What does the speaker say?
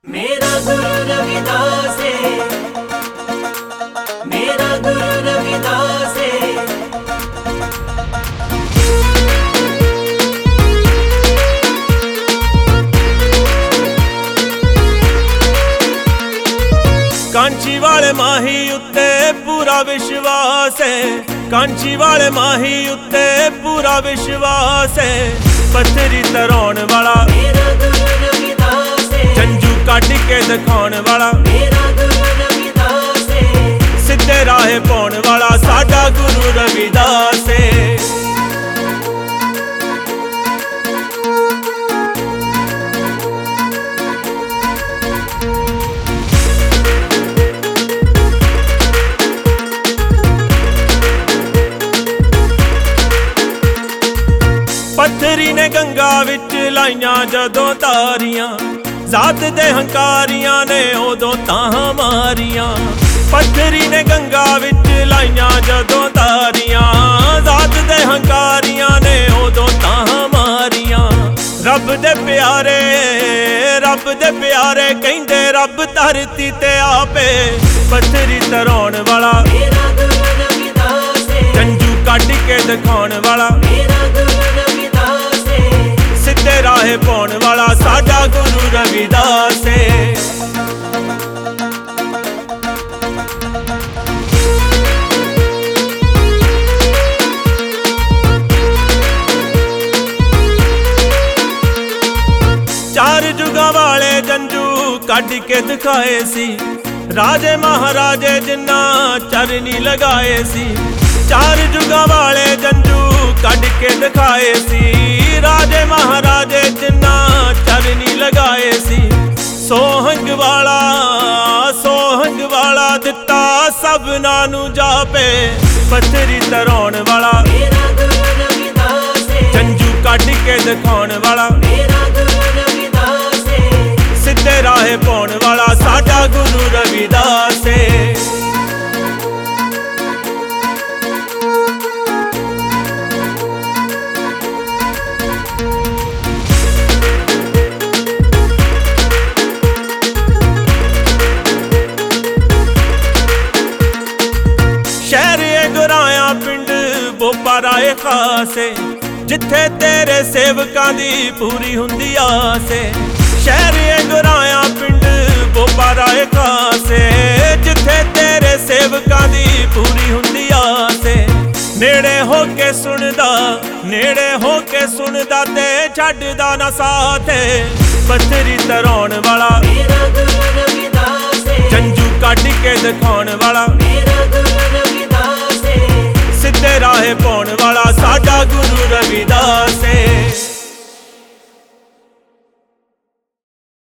मेरा गुरु रविदास है, मेरा गुरु रविदास है। कांची वाले माही उत्ते पूरा विश्वास है, कांची वाले माही उत्ते पूरा विश्वास है। पत्थरी तराउण वाला मेरा गुरु रविदास है, जंजू कट के दिखाउण वाला मेरा गुरु रविदास है। सीधे राहे पाउण वाला साडा गुरु रविदास है। पत्थरी ने गंगा विच लाइयां जदों तारियां, जात दे हंकारियां ने उदों ताहां मारियां। पत्थरी ने गंगा विच लाइयां जदों तारियां, जात दे हंकारियां ने उदों ताहां मारियां। रब दे प्यारे कहिंदे रब धरती ते आपे। पत्थरी तराउण वाला मेरा गुरु रविदास है, जंजू कट के दिखाउण वाला मेरा गुरु रविदास है। सीधे राहे पाउण वाला साडा गुरु रविदास है। चार जुगा वाले जंजू कट के दिखाए सी, राजे महाराजे जिन्ना चरनी लगाए सी। चार जुगा वाले जंजू कट के दिखाए सी, राजे महाराजे जिन्ना चरनी लगाए सी। सोहंग वाला दिता सबना नू जापे। पत्थरी तराउण वाला मेरा गुरु रविदास है, जंजू कट के दिखाउण वाला मेरा गुरु रविदास है। सीधे राहे पाउण वाला साडा गुरु रविदास है। शहर गुराया पिंड बोपा राए खासे, जिथे तेरे सेवकां दी पूरी हुंदी आस है। शहर गुराया पिंड बोपा राए खासे, जिथे तेरे सेवकां दी पूरी हुंदी आस है। नेड़े होके सुनदा ते छड्डदा ना साथ है। पत्थरी तराउण वाला मेरा गुरु रविदास है, जंजू कट के दिखाउण वाला मेरा गुरु रविदास है। सीधे राहे पाउण वाला साडा गुरु रविदास है।